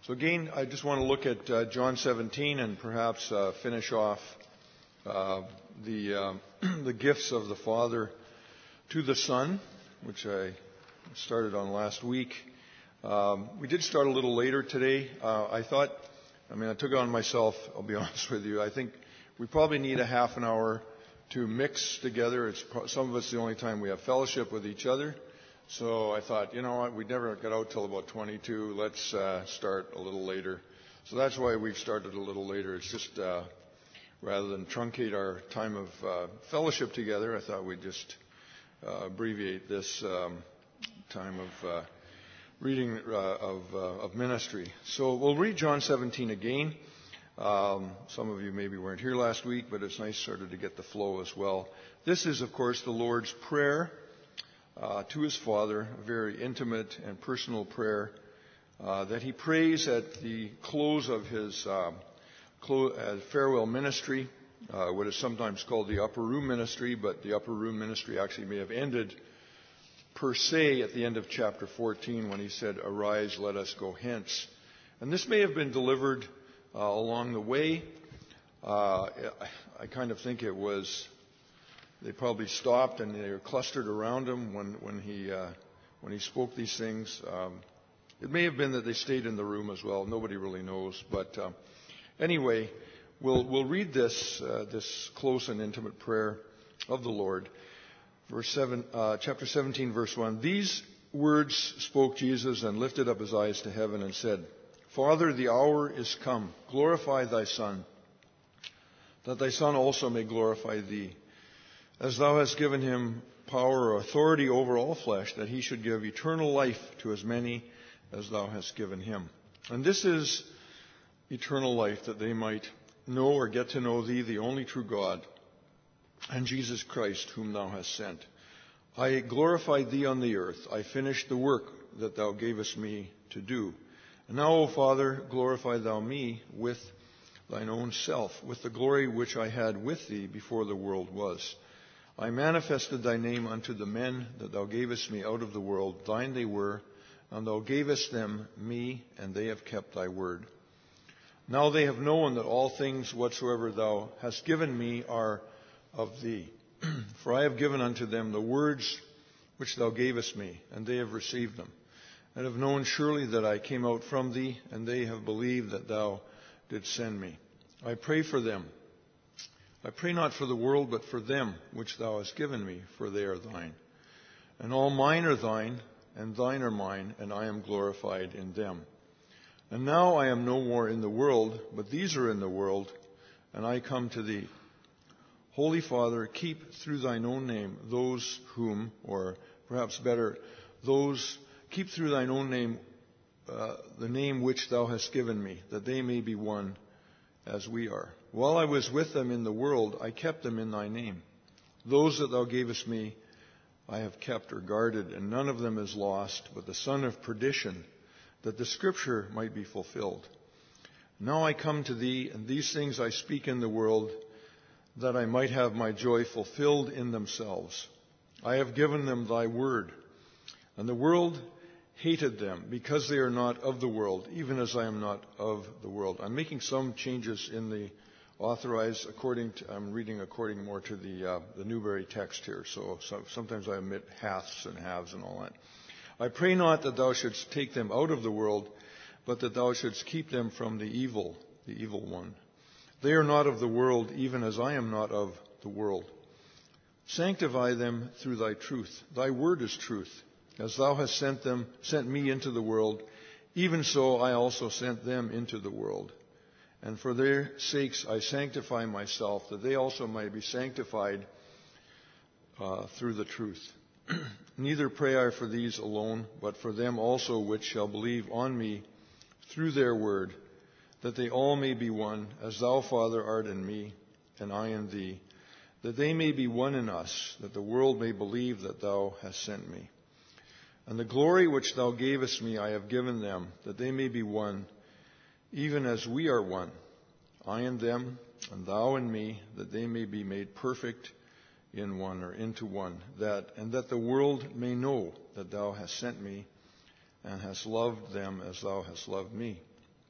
So again, I just want to look at John 17 and perhaps finish off the gifts of the Father to the Son, which I started on last week. We did start a little later today. I took it on myself, I'll be honest with you. I think we probably need a half an hour to mix together. Some of it's the only time we have fellowship with each other. So I thought, you know what, we never got out till about 22. Let's start a little later. So that's why we've started a little later. It's just rather than truncate our time of fellowship together, I thought we'd just abbreviate this time of reading of ministry. So we'll read John 17 again. Some of you maybe weren't here last week, but it's nice sort of to get the flow as well. This is, of course, the Lord's Prayer to his Father, a very intimate and personal prayer that he prays at the close of his farewell ministry, what is sometimes called the Upper Room Ministry, but the Upper Room Ministry actually may have ended per se at the end of chapter 14 when he said, "Arise, let us go hence." And this may have been delivered along the way. I kind of think it was. They probably stopped and they were clustered around him when he spoke these things. It may have been that they stayed in the room as well. Nobody really knows. But anyway, we'll read this close and intimate prayer of the Lord. Chapter 17, verse 1. These words spoke Jesus and lifted up his eyes to heaven and said, "Father, the hour is come. Glorify thy Son, that thy Son also may glorify thee, as thou hast given him power or authority over all flesh, that he should give eternal life to as many as thou hast given him." And this is eternal life, that they might know or get to know thee, the only true God, and Jesus Christ, whom thou hast sent. I glorified thee on the earth. I finished the work that thou gavest me to do. And now, O Father, glorify thou me with thine own self, with the glory which I had with thee before the world was. I manifested thy name unto the men that thou gavest me out of the world. Thine they were, and thou gavest them me, and they have kept thy word. Now they have known that all things whatsoever thou hast given me are of thee. For I have given unto them the words which thou gavest me, and they have received them, and have known surely that I came out from thee, and they have believed that thou didst send me. I pray for them. I pray not for the world, but for them which thou hast given me, for they are thine. And all mine are thine, and thine are mine, and I am glorified in them. And now I am no more in the world, but these are in the world, and I come to thee. Holy Father, keep through thine own name those whom, or perhaps better, keep through thine own name the name which thou hast given me, that they may be one as we are. While I was with them in the world, I kept them in thy name. Those that thou gavest me, I have kept or guarded, and none of them is lost, but the son of perdition, that the scripture might be fulfilled. Now I come to thee, and these things I speak in the world, that I might have my joy fulfilled in themselves. I have given them thy word, and the world hated them, because they are not of the world, even as I am not of the world. I'm making some changes in the authorized I'm reading according more to the Newberry text here, so sometimes I omit haths and haves and all that. I pray not that thou shouldst take them out of the world, but that thou shouldst keep them from the evil one. They are not of the world, even as I am not of the world. Sanctify them through thy truth. Thy word is truth. As thou hast sent me into the world, even so I also sent them into the world. And for their sakes I sanctify myself, that they also might be sanctified through the truth. Neither pray I for these alone, but for them also which shall believe on me through their word, that they all may be one, as thou, Father, art in me, and I in thee, that they may be one in us, that the world may believe that thou hast sent me. And the glory which thou gavest me I have given them, that they may be one, even as we are one, I in them, and thou in me, that they may be made perfect in one, or into one, that the world may know that thou hast sent me, and hast loved them as thou hast loved me.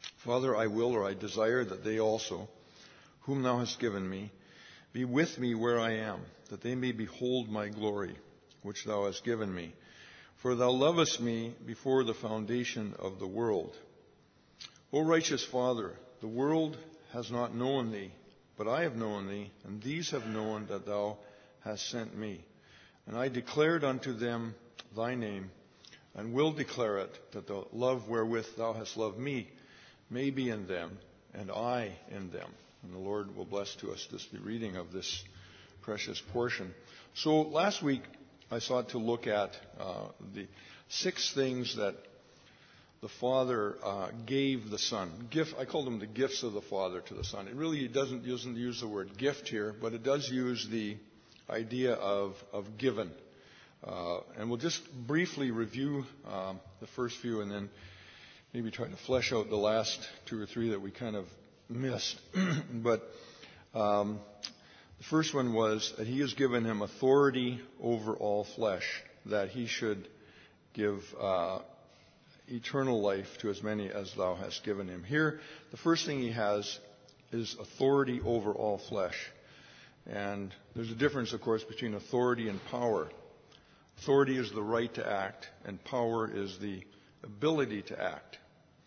Father, I will, or I desire that they also, whom thou hast given me, be with me where I am, that they may behold my glory, which thou hast given me. For thou lovest me before the foundation of the world. O righteous Father, the world has not known thee, but I have known thee, and these have known that thou hast sent me. And I declared unto them thy name, and will declare it, that the love wherewith thou hast loved me may be in them, and I in them. And the Lord will bless to us the reading of this precious portion. So last week I sought to look at the 6 things that the Father gave the Son. I call them the gifts of the Father to the Son. It really doesn't use the word gift here, but it does use the idea of given. And we'll just briefly review the first few, and then maybe try to flesh out the last 2 or 3 that we kind of missed. But the first one was that he has given him authority over all flesh, that he should give eternal life to as many as thou hast given him. Here, the first thing he has is authority over all flesh. And there's a difference, of course, between authority and power. Authority is the right to act, and power is the ability to act.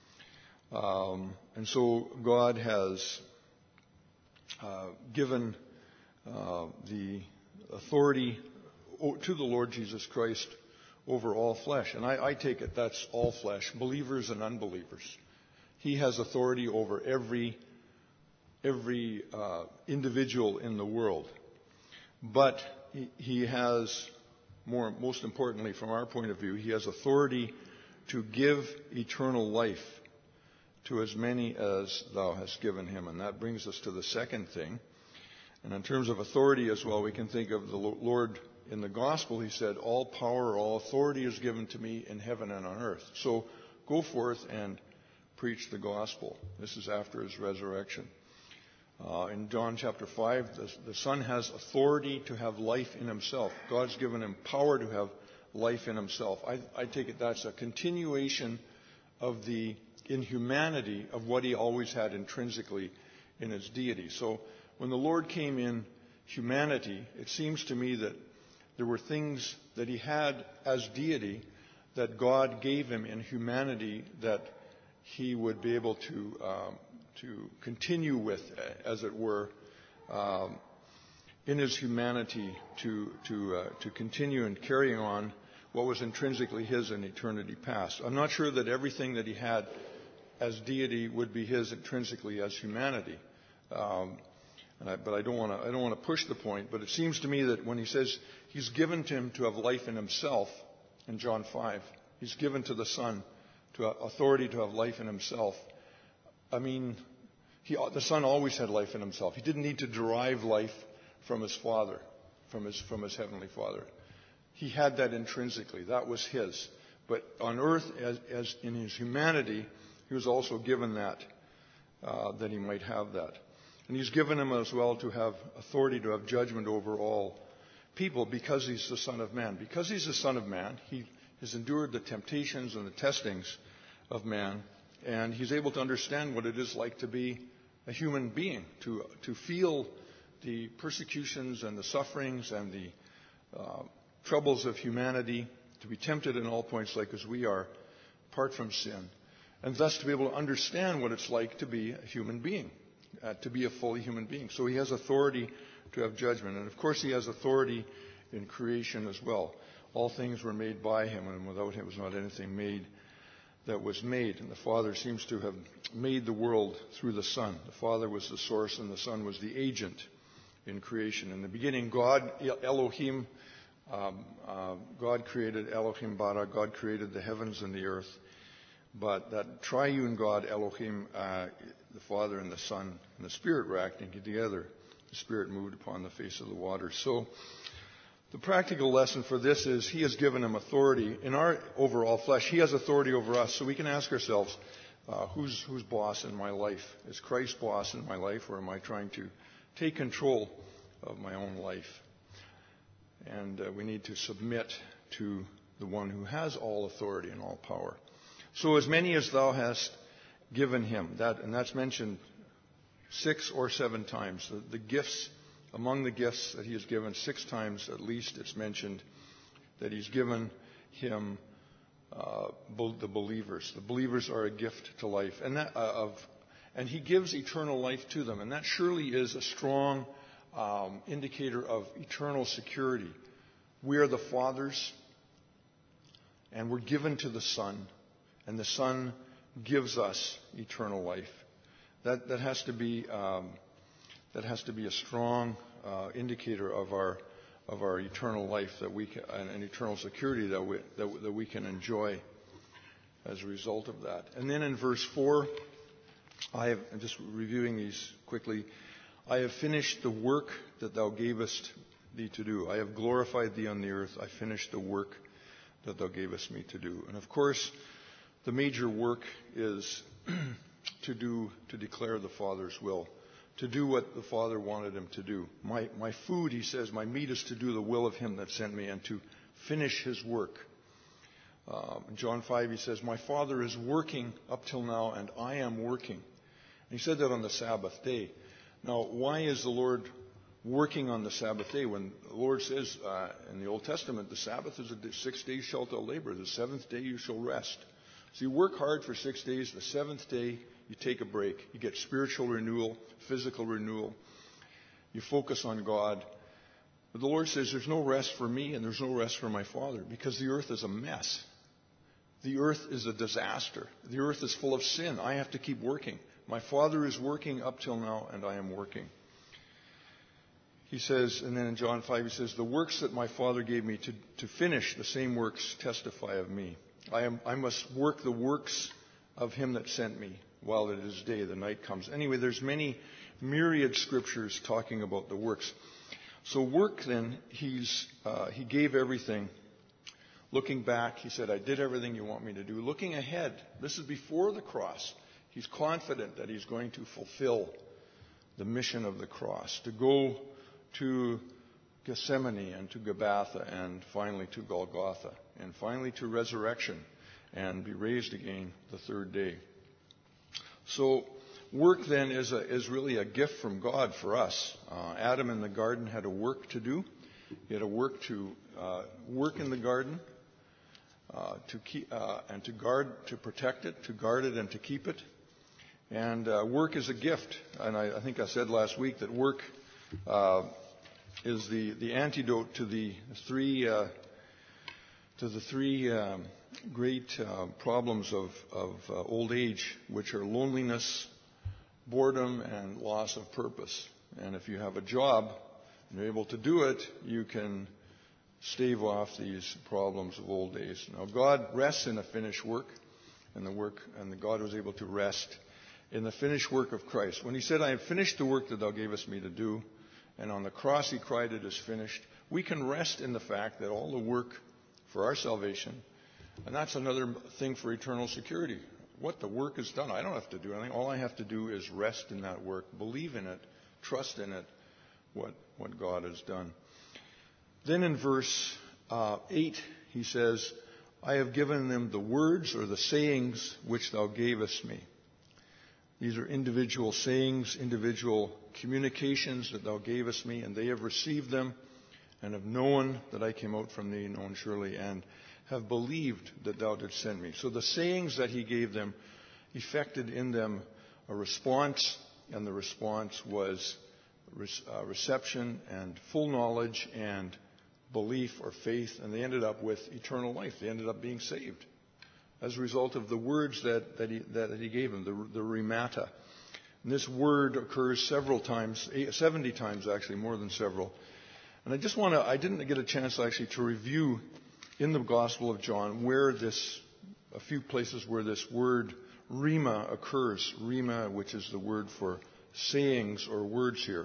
And so God has given the authority to the Lord Jesus Christ over all flesh. And I take it that's all flesh, believers and unbelievers. He has authority over every individual in the world. But he has, most importantly from our point of view, he has authority to give eternal life to as many as thou hast given him. And that brings us to the second thing. And in terms of authority as well, we can think of the Lord in the gospel. He said, all power, all authority is given to me in heaven and on earth. So go forth and preach the gospel. This is after his resurrection. In John chapter 5, the Son has authority to have life in himself. God's given him power to have life in himself. I take it that's a continuation of the inhumanity of what he always had intrinsically in his deity. So when the Lord came in humanity, it seems to me that there were things that he had as deity that God gave him in humanity that he would be able to continue with, as it were, in his humanity to continue and carrying on what was intrinsically his in eternity past. I'm not sure that everything that he had as deity would be his intrinsically as humanity. But I don't want to push the point. But it seems to me that when he says he's given to him to have life in himself, in John 5, he's given to the Son to authority to have life in himself. I mean, the Son always had life in himself. He didn't need to derive life from his Father, from his heavenly Father. He had that intrinsically. That was his. But on earth, as in his humanity, he was also given that he might have that. And he's given him as well to have authority to have judgment over all people because he's the Son of Man. Because he's the Son of Man, he has endured the temptations and the testings of man, and he's able to understand what it is like to be a human being, to feel the persecutions and the sufferings and the troubles of humanity, to be tempted in all points like as we are, apart from sin, and thus to be able to understand what it's like to be a human being, to be a fully human being. So he has authority to have judgment. And of course he has authority in creation as well. All things were made by him, and without him was not anything made that was made. And the Father seems to have made the world through the Son. The Father was the source and the Son was the agent in creation. In the beginning, God, Elohim, God created Elohim bara, God created the heavens and the earth. But that triune God, Elohim, the Father and the Son and the Spirit were acting together. The Spirit moved upon the face of the waters. So the practical lesson for this is he has given him authority in our overall flesh. He has authority over us. So we can ask ourselves, who's boss in my life? Is Christ boss in my life, or am I trying to take control of my own life? And we need to submit to the one who has all authority and all power. So as many as thou hast given him. That's mentioned 6 or 7 times. The gifts, among the gifts that he has given, 6 times at least it's mentioned that he's given him the believers. The believers are a gift to life, and he gives eternal life to them. And that surely is a strong indicator of eternal security. We are the Father's, and we're given to the Son, and the Son gives us eternal life. That has to be a strong indicator of our eternal life and eternal security that we can enjoy as a result of that. And then in verse 4, I'm just reviewing these quickly. I have finished the work that thou gavest thee to do. I have glorified thee on the earth. I finished the work that thou gavest me to do. And of course, the major work is to declare the Father's will, to do what the Father wanted him to do. My food, he says, my meat is to do the will of him that sent me and to finish his work. In John 5, he says, my Father is working up till now, and I am working. And he said that on the Sabbath day. Now, why is the Lord working on the Sabbath day when the Lord says in the Old Testament, the Sabbath is 6 days shalt thou labor, the 7th day you shall rest. So you work hard for 6 days, the 7th day you take a break. You get spiritual renewal, physical renewal. You focus on God. But the Lord says there's no rest for me and there's no rest for my Father because the earth is a mess. The earth is a disaster. The earth is full of sin. I have to keep working. My Father is working up till now, and I am working. He says, and then in John 5, he says, the works that my Father gave me to finish, the same works testify of me. I must work the works of him that sent me while it is day, the night comes. Anyway, there's many myriad scriptures talking about the works. So work then, he gave everything. Looking back, he said, I did everything you want me to do. Looking ahead, this is before the cross. He's confident that he's going to fulfill the mission of the cross, to go to Gethsemane and to Gabbatha and finally to Golgotha and finally to resurrection and be raised again the 3rd day. So work then is really a gift from God for us. Adam in the garden had a work to do. He had a work to work in the garden, to keep and to guard, to protect it, to guard it, and to keep it. And work is a gift. And I think I said last week that work is the antidote to the three great problems of old age, which are loneliness, boredom, and loss of purpose. And if you have a job and you're able to do it, you can stave off these problems of old age. Now, God rests in a finished work, and God was able to rest in the finished work of Christ. When he said, I have finished the work that thou gavest me to do, and on the cross he cried, it is finished, we can rest in the fact that all the work for our salvation, and that's another thing for eternal security. What the work is done, I don't have to do anything. All I have to do is rest in that work, believe in it, trust in it, what God has done. Then in verse 8, he says, I have given them the words or the sayings which thou gavest me. These are individual sayings, individual communications that thou gavest me, and they have received them and have known that I came out from thee, known surely, and have believed that thou didst send me. So the sayings that he gave them effected in them a response, and the response was reception and full knowledge and belief or faith, and they ended up with eternal life. They ended up being saved as a result of the words that he gave them, the rhemata. And this word occurs several times, 70 times actually, more than several. And I didn't get a chance actually to review in the Gospel of John a few places where this word rhema occurs. Rhema, which is the word for sayings or words here.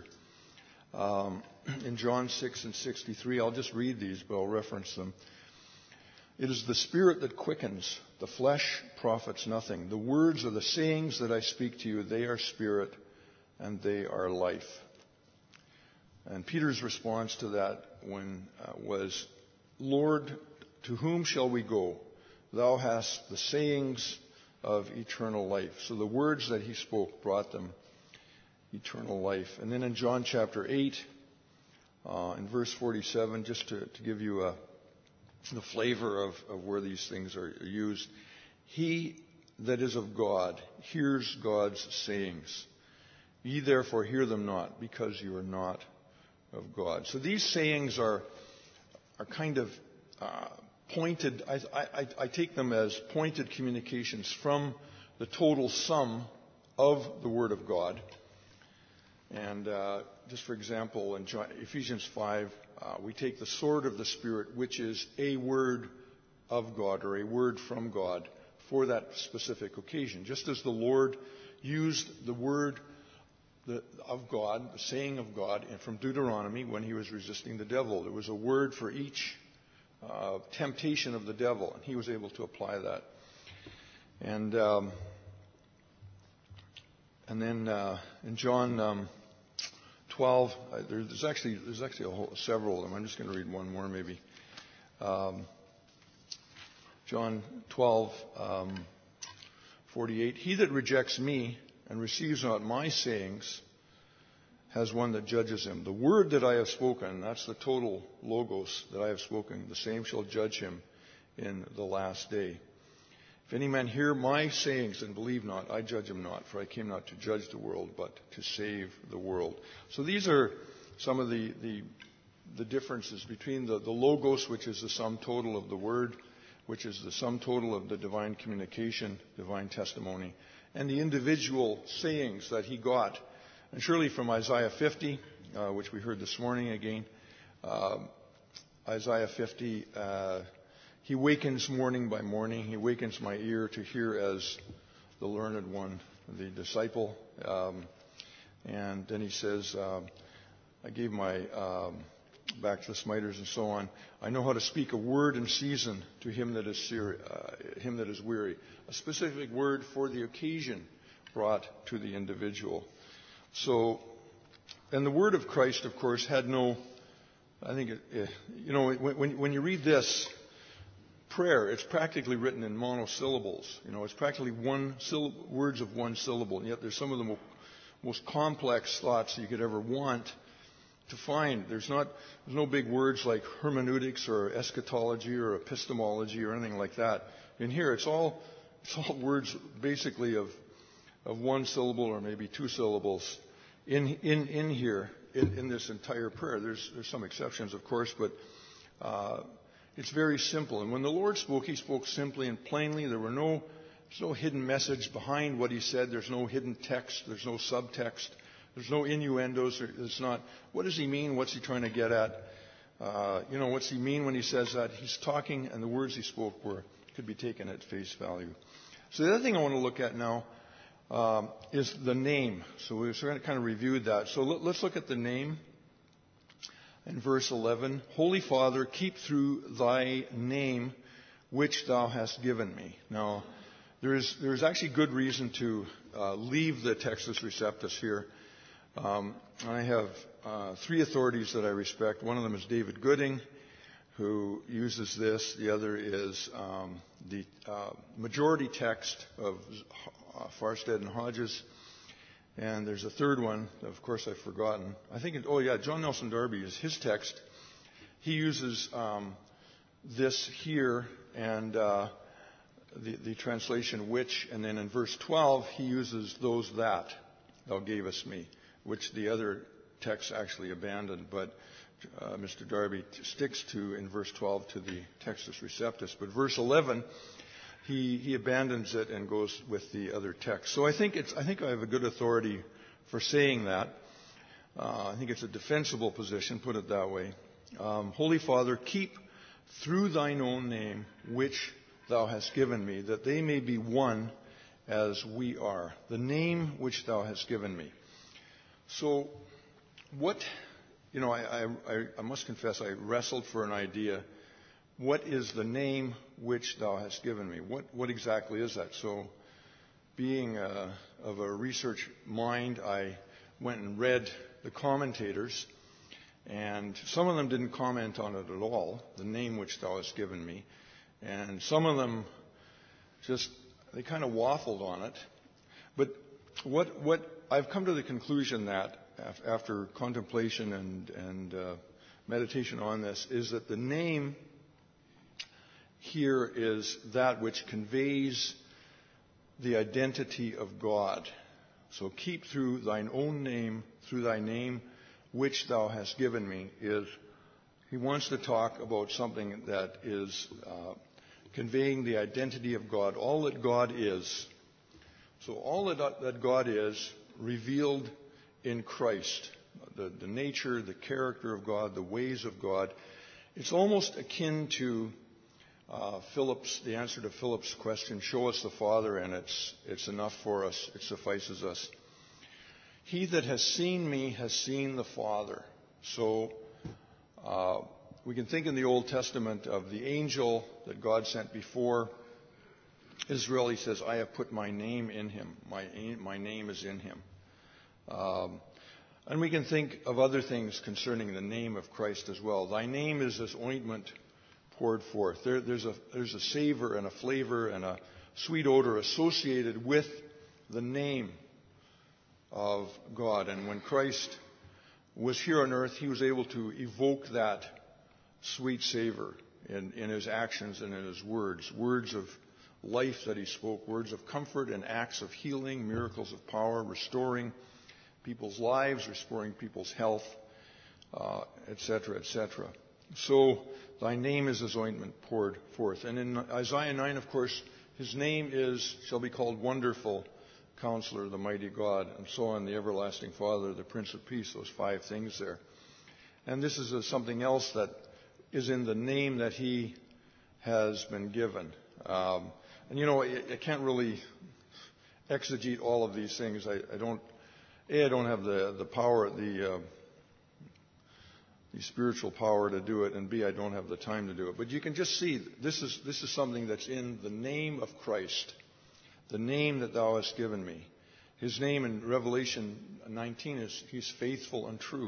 In John 6 and 63, I'll just read these, but I'll reference them. It is the Spirit that quickens. The flesh profits nothing. The words or the sayings that I speak to you, they are spirit and they are life. And Peter's response to that was, Lord, to whom shall we go? Thou hast the sayings of eternal life. So the words that he spoke brought them eternal life. And then in John chapter 8, in verse 47, just to give you the flavor of where these things are used, he that is of God hears God's sayings. Ye therefore hear them not, because you are not of God. So these sayings are kind of pointed, I take them as pointed communications from the total sum of the Word of God. And just for example, in Ephesians 5, we take the sword of the Spirit, which is a word of God or a word from God for that specific occasion. Just as the Lord used the word of God, the saying of God, and from Deuteronomy when he was resisting the devil. There was a word for each temptation of the devil, and he was able to apply that. And then in John 12, there's actually several of them. I'm just going to read one more maybe. John 12, 48. He that rejects me and receives not my sayings has one that judges him. The word that I have spoken, that's the total logos that I have spoken, the same shall judge him in the last day. If any man hear my sayings and believe not, I judge him not, for I came not to judge the world, but to save the world. So these are some of the differences between the logos, which is the sum total of the word, which is the sum total of the divine communication, divine testimony, and the individual sayings that he got. And surely from Isaiah 50, which we heard this morning again, Isaiah 50, he wakens morning by morning. He wakens my ear to hear as the learned one, the disciple. And then he says, I gave my back to the smiters and so on. I know how to speak a word in season to him that is weary. A specific word for the occasion brought to the individual. So, and the word of Christ, of course, had no, I think, when you read this prayer, it's practically written in monosyllables. It's practically words of one syllable, and yet there's some of the most complex thoughts that you could ever want to find. There's no big words like hermeneutics or eschatology or epistemology or anything like that. In here, it's all words basically of one syllable or maybe two syllables in here in this entire prayer. There's some exceptions, of course, but it's very simple. And when the Lord spoke, he spoke simply and plainly. There's no hidden message behind what he said. There's no hidden text. There's no subtext. There's no innuendos. It's not, what does he mean? What's he trying to get at? What's he mean when he says that? He's talking, and the words he spoke could be taken at face value. So the other thing I want to look at now is the name. So we're going to kind of review that. So let's look at the name in verse 11. Holy Father, keep through thy name which thou hast given me. Now, there's actually good reason to leave the Textus Receptus here. I have three authorities that I respect. One of them is David Gooding, who uses this. The other is the majority text of Farstead and Hodges. And there's a third one, of course I've forgotten. John Nelson Darby is his text. He uses this here and the translation which, and then in verse 12 he uses those that thou gavest me, which the other text actually abandoned, but Mr. Darby sticks to, in verse 12, to the Textus Receptus. But verse 11, he abandons it and goes with the other text. So I think I have a good authority for saying that. I think it's a defensible position, put it that way. Holy Father, keep through thine own name, which thou hast given me, that they may be one as we are. The name which thou hast given me. So, I must confess, I wrestled for an idea. What is the name which thou hast given me? What exactly is that? So, being of a research mind, I went and read the commentators, and some of them didn't comment on it at all, the name which thou hast given me. And some of them just they kind of waffled on it. But what I've come to the conclusion that after contemplation and meditation on this is that the name here is that which conveys the identity of God. So keep through thine own name, through thy name which thou hast given me, is he wants to talk about something that is conveying the identity of God, all that God is. So all that God is revealed in Christ, the nature, the character of God, the ways of God. It's almost akin to the answer to Philip's question, show us the Father and it's enough for us, it suffices us. He that has seen me has seen the Father. So we can think in the Old Testament of the angel that God sent before Israel. He says, I have put my name in him. My name is in him. And we can think of other things concerning the name of Christ as well. Thy name is as ointment poured forth. There's a savor and a flavor and a sweet odor associated with the name of God. And when Christ was here on earth, he was able to evoke that sweet savor in his actions and in his words of life that he spoke, words of comfort and acts of healing, miracles of power, restoring people's lives, restoring people's health, etc., etc. So thy name is as ointment poured forth. And in Isaiah 9, of course, his name shall be called Wonderful Counselor, the Mighty God, and so on, the Everlasting Father, the Prince of Peace, those 5 things there. And this is something else that is in the name that he has been given. And you know, I can't really exegete all of these things. I don't have the power, the spiritual power to do it, and B, I don't have the time to do it. But you can just see this is something that's in the name of Christ, the name that thou hast given me. His name in Revelation 19 is he's faithful and true.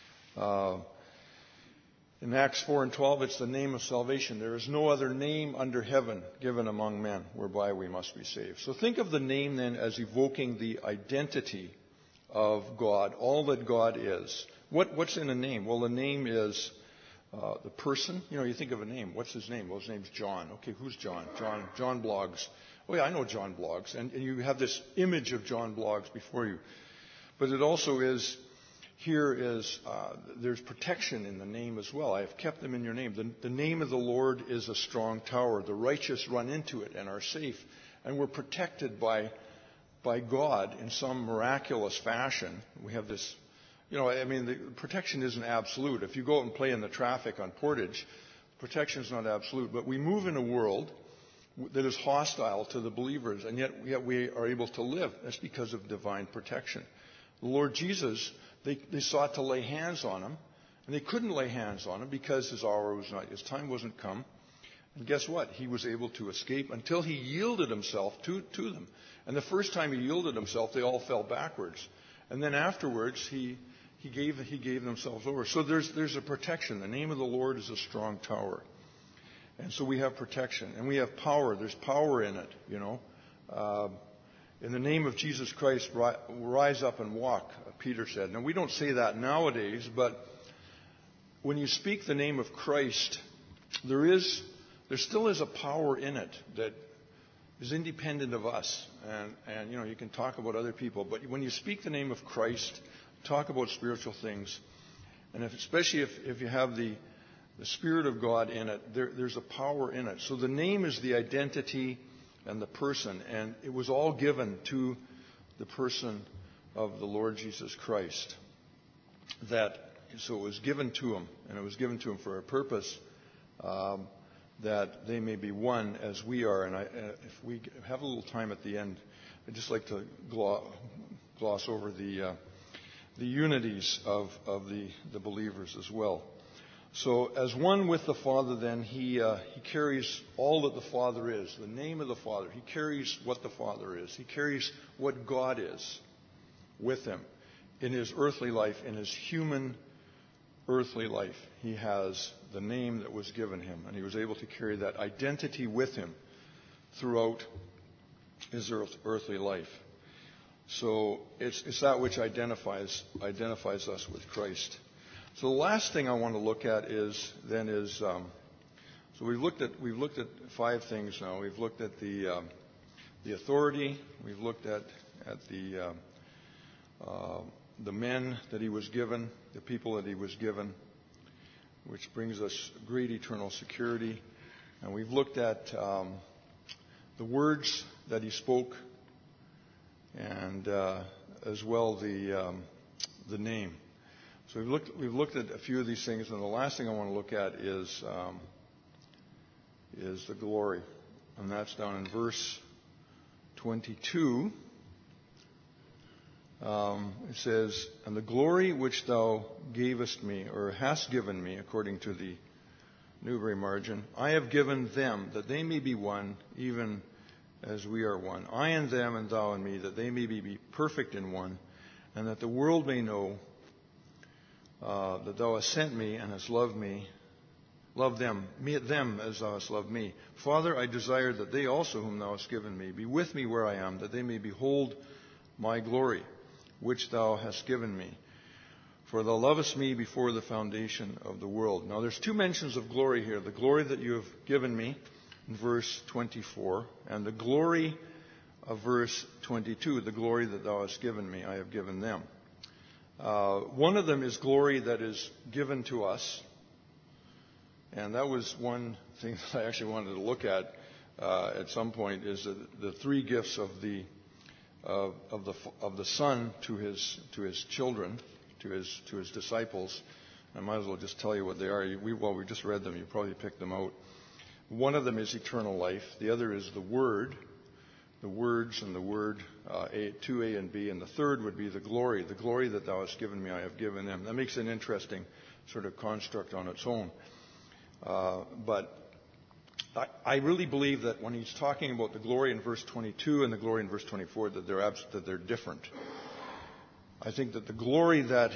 In Acts 4 and 12, it's the name of salvation. There is no other name under heaven given among men whereby we must be saved. So think of the name then as evoking the identity of God, all that God is. What's in a name? Well, the name is the person. You know, you think of a name. What's his name? Well, his name's John. Okay, who's John? John Bloggs. Oh, yeah, I know John Bloggs. And you have this image of John Bloggs before you. But it also is, there's protection in the name as well. I have kept them in your name. The name of the Lord is a strong tower. The righteous run into it and are safe. And we're protected by God in some miraculous fashion. We have this, the protection isn't absolute. If you go out and play in the traffic on Portage, protection is not absolute. But we move in a world that is hostile to the believers, and yet we are able to live. That's because of divine protection. The Lord Jesus, they sought to lay hands on him, and they couldn't lay hands on him because his time wasn't come. And guess what? He was able to escape until he yielded himself to them. And the first time he yielded himself, they all fell backwards. And then afterwards, he gave themselves over. So there's a protection. The name of the Lord is a strong tower. And so we have protection. And we have power. There's power in it, In the name of Jesus Christ, rise up and walk, Peter said. Now, we don't say that nowadays, but when you speak the name of Christ, there still is a power in it that is independent of us. And you can talk about other people, but when you speak the name of Christ, talk about spiritual things, and especially if you have the Spirit of God in it, there's a power in it. So the name is the identity and the person, and it was all given to the person of the Lord Jesus Christ. So it was given to him, and it was given to him for a purpose, that they may be one as we are. And if we have a little time at the end, I'd just like to gloss over the unities of the believers as well. So as one with the Father, then, he carries all that the Father is, the name of the Father. He carries what the Father is. He carries what God is with him in his earthly life, in his human earthly life. He has the name that was given him, and he was able to carry that identity with him throughout earthly life. So it's that which identifies us with Christ. So the last thing I want to look at is so we've looked at 5 things now. We've looked at the authority. We've looked at the men that he was given, the people that he was given, which brings us great eternal security. And we've looked at the words that he spoke, and as well the name. So we've looked at a few of these things, and the last thing I want to look at is the glory, and that's down in verse 22. It says, "And the glory which thou gavest me, or hast given me, according to the Newbury margin, I have given them, that they may be one, even as we are one. I and them, and thou and me, that they may be perfect in one, and that the world may know that thou hast sent me and hast loved them as thou hast loved me. Father, I desire that they also, whom thou hast given me, be with me where I am, that they may behold my glory, which thou hast given me. For thou lovest me before the foundation of the world." Now there's 2 mentions of glory here. The glory that you have given me in verse 24, and the glory of verse 22, the glory that thou hast given me, I have given them. One of them is glory that is given to us. And that was one thing that I actually wanted to look at some point, is the 3 gifts of the Son to his children, to his disciples. I might as well just tell you what they are. We just read them. You probably picked them out. One of them is eternal life. The other is the Word, the words and the Word, 2A and B. And the third would be the glory that thou hast given me, I have given them. That makes an interesting sort of construct on its own. But I really believe that when he's talking about the glory in verse 22 and the glory in verse 24, that they're different. I think that the glory that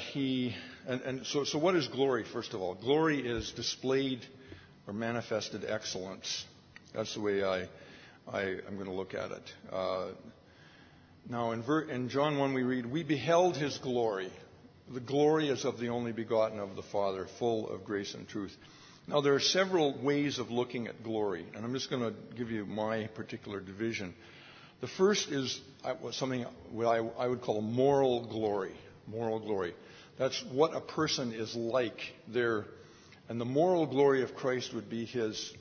so what is glory, first of all? Glory is displayed or manifested excellence. That's the way I'm going to look at it. Now in John 1 we read, "We beheld his glory. The glory is of the only begotten of the Father, full of grace and truth." Now, there are several ways of looking at glory, and I'm just going to give you my particular division. The first is something I would call moral glory. Moral glory. That's what a person is like. And the moral glory of Christ would be his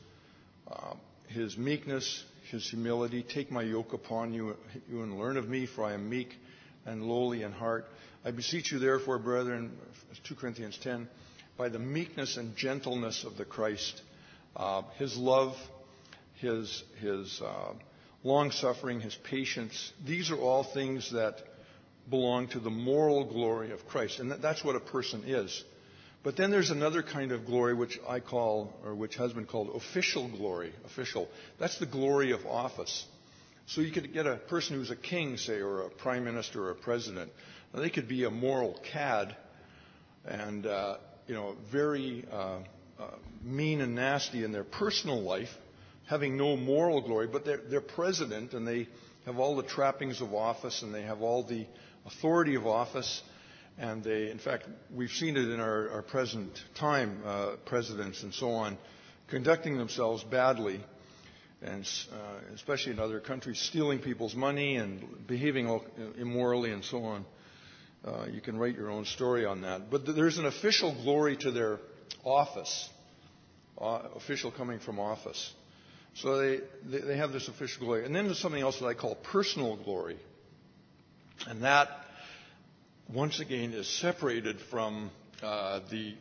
meekness, his humility. "Take my yoke upon you and learn of me, for I am meek and lowly in heart. I beseech you, therefore, brethren," 2 Corinthians 10, "by the meekness and gentleness of the Christ," his love, his long-suffering, his patience. These are all things that belong to the moral glory of Christ. And that's what a person is. But then there's another kind of glory which I call, or which has been called, official glory. Official. That's the glory of office. So you could get a person who's a king, say, or a prime minister or a president. Now, they could be a moral cad and very mean and nasty in their personal life, having no moral glory, but they're president, and they have all the trappings of office, and they have all the authority of office, and in fact, we've seen it in our present time, presidents and so on, conducting themselves badly, and especially in other countries, stealing people's money and behaving immorally and so on. You can write your own story on that. But there's an official glory to their office, official coming from office. So they have this official glory. And then there's something else that I call personal glory. And that, once again, is separated from the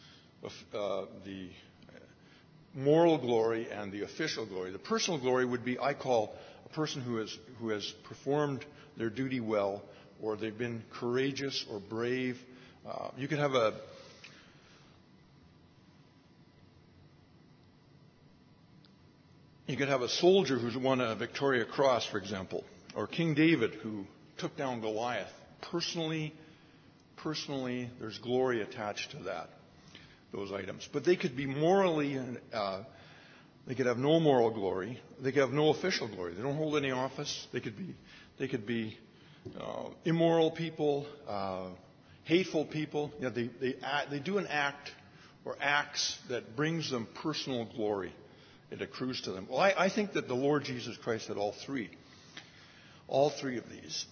moral glory and the official glory. The personal glory would be, I call, a person who has performed their duty well, or they've been courageous or brave. You could have a soldier who's won a Victoria Cross, for example, or King David who took down Goliath. Personally, there's glory attached to those items. But they could be morally They could have no moral glory. They could have no official glory. They don't hold any office. They could be immoral people, hateful people. You know, they do an act or acts that brings them personal glory. It accrues to them. Well, I think that the Lord Jesus Christ had all three of these.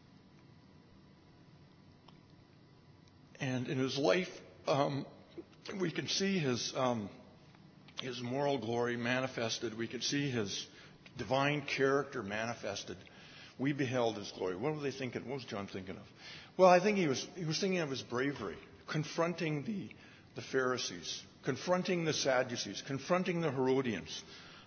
And in his life, we can see his moral glory manifested. We can see his divine character manifested. We beheld his glory. What were they thinking? What was John thinking of? Well, I think he was thinking of his bravery, confronting the Pharisees, confronting the Sadducees, confronting the Herodians,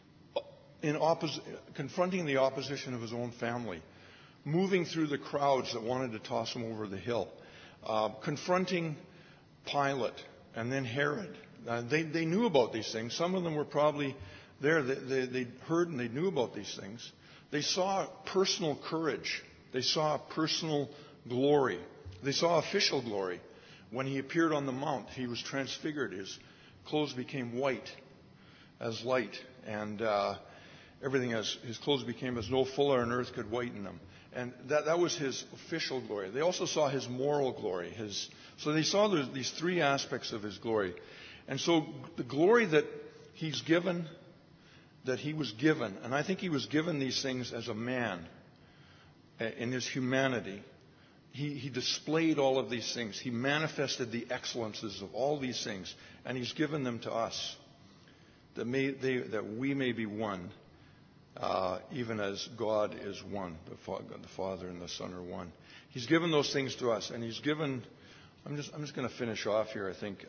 confronting the opposition of his own family, moving through the crowds that wanted to toss him over the hill, confronting Pilate and then Herod. They knew about these things. Some of them were probably there. They heard and they knew about these things. They saw personal courage. They saw personal glory. They saw official glory. When he appeared on the mount, he was transfigured. His clothes became white as light, and his clothes became as no fuller on earth could whiten them. And that was his official glory. They also saw his moral glory. So they saw these three aspects of his glory. And so the glory that he was given, and I think he was given these things as a man in his humanity. He displayed all of these things. He manifested the excellences of all these things, and he's given them to us, that we may be one, even as God is one. The Father and the Son are one. He's given those things to us, and he's given. I'm just going to finish off here. I think.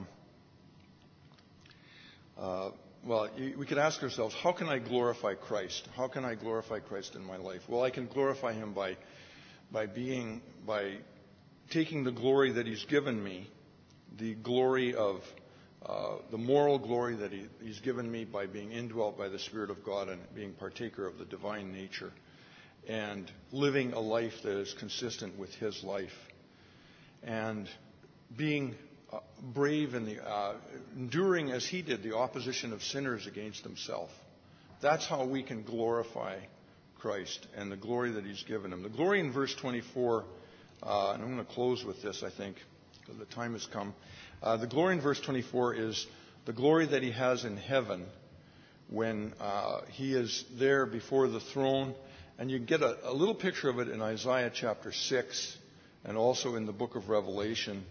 We could ask ourselves, how can I glorify Christ? How can I glorify Christ in my life? Well, I can glorify him by taking the glory that he's given me, the glory of the moral glory that he's given me by being indwelt by the Spirit of God and being partaker of the divine nature, and living a life that is consistent with his life, and being brave in enduring as he did the opposition of sinners against himself. That's how we can glorify Christ and the glory that he's given him. The glory in verse 24, and I'm going to close with this, I think, because the time has come. The glory in verse 24 is the glory that he has in heaven when he is there before the throne. And you get a little picture of it in Isaiah chapter 6 and also in the book of Revelation.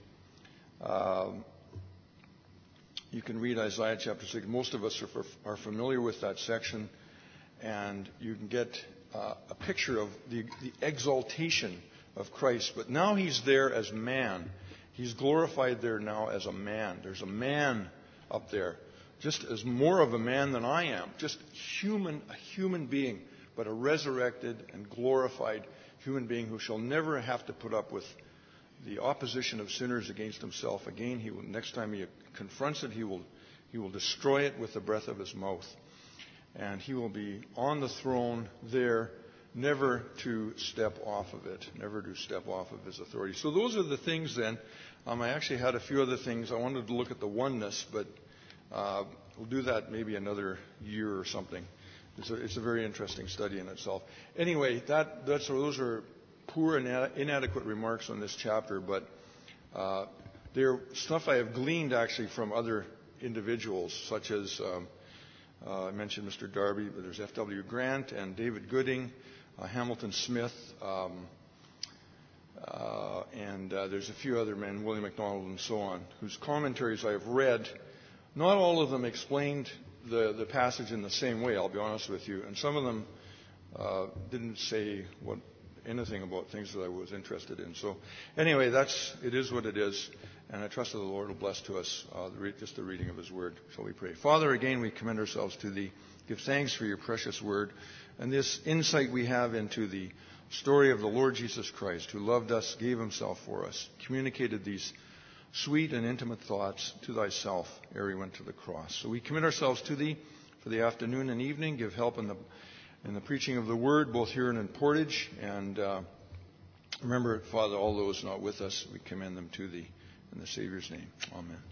You can read Isaiah chapter 6. Most of us are familiar with that section. And you can get a picture of the exaltation of Christ. But now he's there as man. He's glorified there now as a man. There's a man up there, just as more of a man than I am. Just a human being, but a resurrected and glorified human being who shall never have to put up with the opposition of sinners against himself again. Next time he confronts it, he will destroy it with the breath of his mouth. And he will be on the throne there, never to step off of it, never to step off of his authority. So those are the things then. I actually had a few other things. I wanted to look at the oneness, but we'll do that maybe another year or something. It's a very interesting study in itself. Anyway, those are poor and inadequate remarks on this chapter, but they're stuff I have gleaned actually from other individuals, such as I mentioned Mr. Darby, but there's F.W. Grant and David Gooding, Hamilton Smith, and there's a few other men, William MacDonald and so on, whose commentaries I have read. Not all of them explained the passage in the same way, I'll be honest with you, and some of them didn't say anything about things that I was interested in. So anyway, it is what it is, and I trust that the Lord will bless to us just the reading of his word. Shall we pray? Father, again we commend ourselves to thee. Give thanks for your precious word and this insight we have into the story of the Lord Jesus Christ, who loved us, gave himself for us, communicated these sweet and intimate thoughts to thyself ere he went to the cross. So we commit ourselves to thee for the afternoon and evening. Give help in the preaching of the word, both here and in Portage. And remember, Father, all those not with us, we commend them to thee. In the Savior's name, amen.